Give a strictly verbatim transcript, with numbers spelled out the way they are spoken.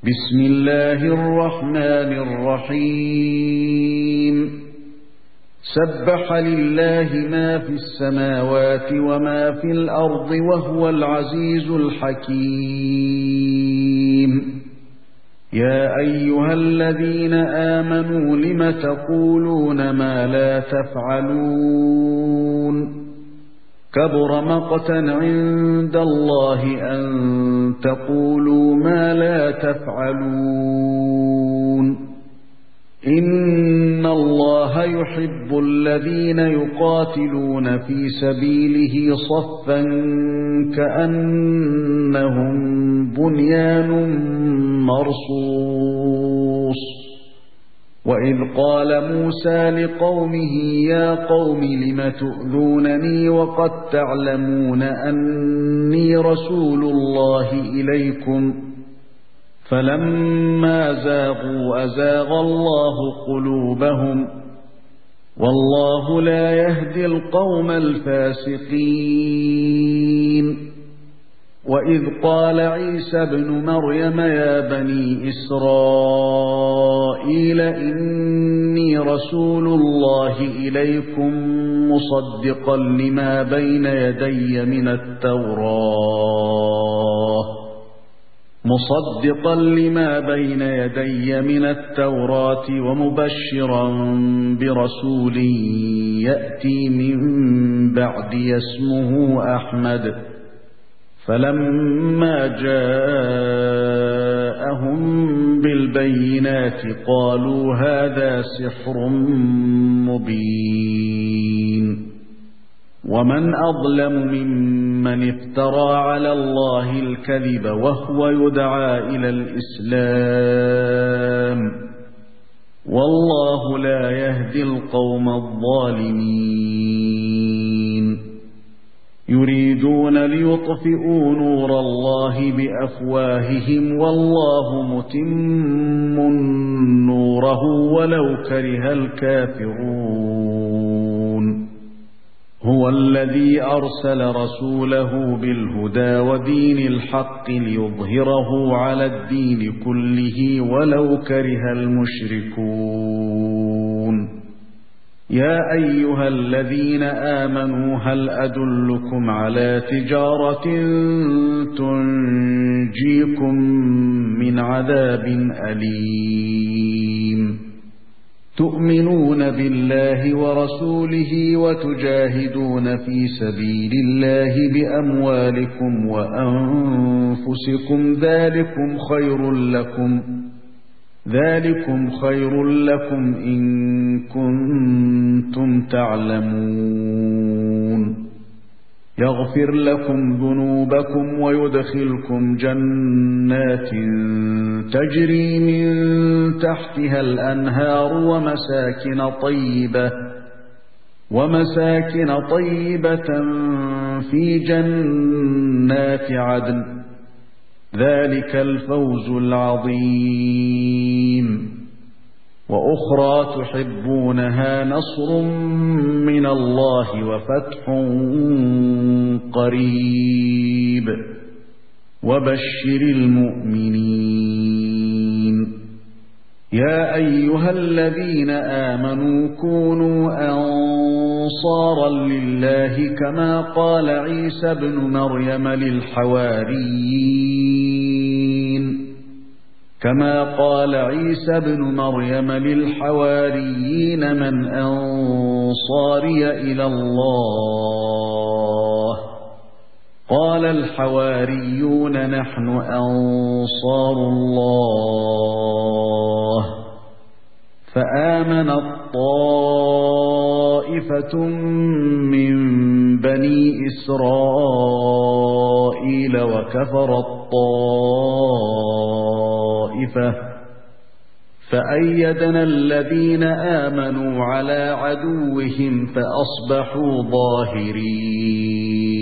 بسم الله الرحمن الرحيم سبح لله ما في السماوات وما في الأرض وهو العزيز الحكيم يا أيها الذين آمنوا لم تقولون ما لا تفعلون كبر مقتا عند الله أن تقولوا ما لا تفعلون إن الله يحب الذين يقاتلون في سبيله صفا كأنهم بنيان مرصوص وإذ قال موسى لقومه يا قوم لم تؤذونني وقد تعلمون أني رسول الله إليكم فلما زاغوا أزاغ الله قلوبهم والله لا يهدي القوم الفاسقين وإذ قال عيسى ابن مريم يا بني إسرائيل إني رسول الله إليكم مصدقا لما بين يدي من التوراة مصدقا لما بين يدي من التوراة ومبشرا برسول يأتي من بعدي اسمه أحمد فلما جاءهم بالبينات قالوا هذا سحر مبين ومن أظلم ممن افترى على الله الكذب وهو يدعى إلى الإسلام والله لا يهدي القوم الظالمين يريدون ليطفئوا نور الله بأفواههم والله متم نوره ولو كره الكافرون هو الذي أرسل رسوله بالهدى ودين الحق ليظهره على الدين كله ولو كره المشركون يا أيها الذين آمنوا هل أدلكم على تجارة تنجيكم من عذاب أليم تؤمنون بالله ورسوله وتجاهدون في سبيل الله بأموالكم وأنفسكم ذلكم خير لكم ذلكم خير لكم إن كنتم تعلمون يغفر لكم ذنوبكم ويدخلكم جنات تجري من تحتها الأنهار ومساكن طيبة ومساكن طيبة في جنات عدن ذلك الفوز العظيم وأخرى تحبونها نصر من الله وفتح قريب وبشر المؤمنين يا أيها الذين آمنوا كونوا أنصارا لله كما قال عيسى ابن مريم للحواريين كما قال عيسى ابن مريم للحواريين من أنصاري إلى الله قال الحواريون نحن أنصار الله فآمنت طائفة من بني إسرائيل وكفرت طائفة فأيدنا الذين آمنوا على عدوهم فأصبحوا ظاهرين